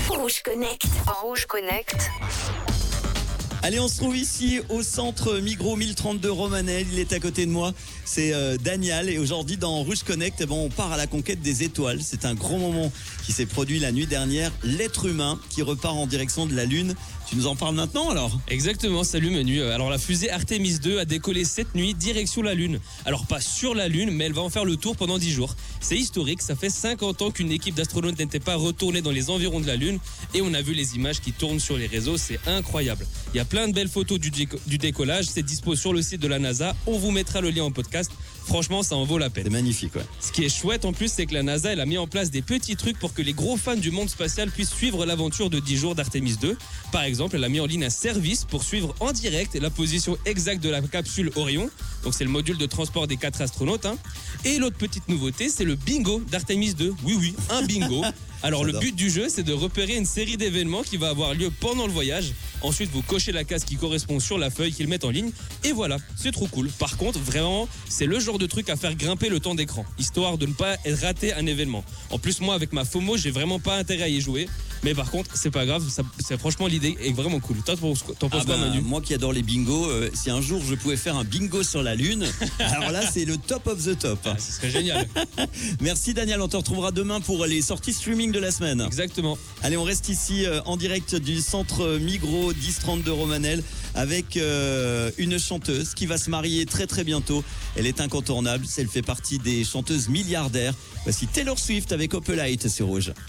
Rouge Connect. Rouge Connect. Allez, on se trouve ici au centre Migros 1032 Romanel. Il est à côté de moi. C'est Daniel. Et aujourd'hui, dans Rouge Connect, on part à la conquête des étoiles. C'est un gros moment qui s'est produit la nuit dernière. L'être humain qui repart en direction de la Lune. Tu nous en parles maintenant alors ? Exactement, salut Manu. Alors la fusée Artemis 2 a décollé cette nuit direction la Lune. Alors pas sur la Lune, mais elle va en faire le tour pendant 10 jours. C'est historique, ça fait 50 ans qu'une équipe d'astronautes n'était pas retournée dans les environs de la Lune. Et on a vu les images qui tournent sur les réseaux, c'est incroyable. Il y a plein de belles photos du décollage, c'est dispo sur le site de la NASA. On vous mettra le lien en podcast. Franchement, ça en vaut la peine. C'est magnifique, ouais. Ce qui est chouette en plus, c'est que la NASA, elle a mis en place des petits trucs pour que les gros fans du monde spatial puissent suivre l'aventure de 10 jours d'Artemis 2. Par exemple, elle a mis en ligne un service pour suivre en direct la position exacte de la capsule Orion. Donc c'est le module de transport des 4 astronautes. Et l'autre petite nouveauté, c'est le bingo d'Artemis 2. Oui, un bingo. Alors le but du jeu, c'est de repérer une série d'événements qui va avoir lieu pendant le voyage. Ensuite, vous cochez la case qui correspond sur la feuille qu'ils mettent en ligne. Et voilà, c'est trop cool. Par contre, vraiment, c'est le genre de truc à faire grimper le temps d'écran, histoire de ne pas rater un événement. En plus, moi, avec ma FOMO, j'ai vraiment pas intérêt à y jouer. Mais par contre, c'est pas grave, c'est franchement l'idée est vraiment cool. Toi, t'en penses quoi, Manu ? Moi qui adore les bingos, si un jour je pouvais faire un bingo sur la Lune, alors là, c'est le top of the top. Ce serait génial. Merci Daniel, on te retrouvera demain pour les sorties streaming de la semaine. Exactement. Allez, on reste ici en direct du centre Migros 1032 Romanel avec une chanteuse qui va se marier très très bientôt. Elle est incontournable, elle fait partie des chanteuses milliardaires. Voici Taylor Swift avec Opelite sur Rouge.